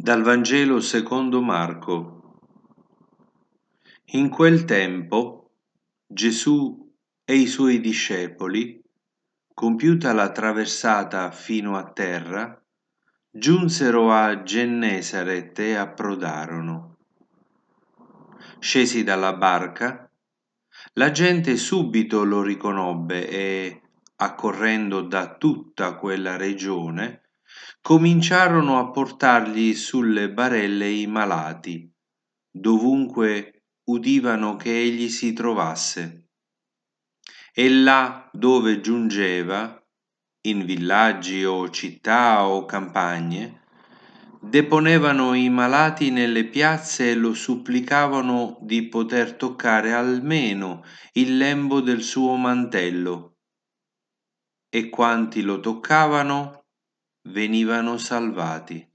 Dal Vangelo secondo Marco. In quel tempo Gesù e i suoi discepoli, compiuta la traversata fino a terra, giunsero a Gennesaret e approdarono. Scesi dalla barca, la gente subito lo riconobbe e, accorrendo da tutta quella regione, cominciarono a portargli sulle barelle i malati, dovunque udivano che egli si trovasse. E là dove giungeva, in villaggi o città o campagne, deponevano i malati nelle piazze e lo supplicavano di poter toccare almeno il lembo del suo mantello, e quanti lo toccavano venivano salvati.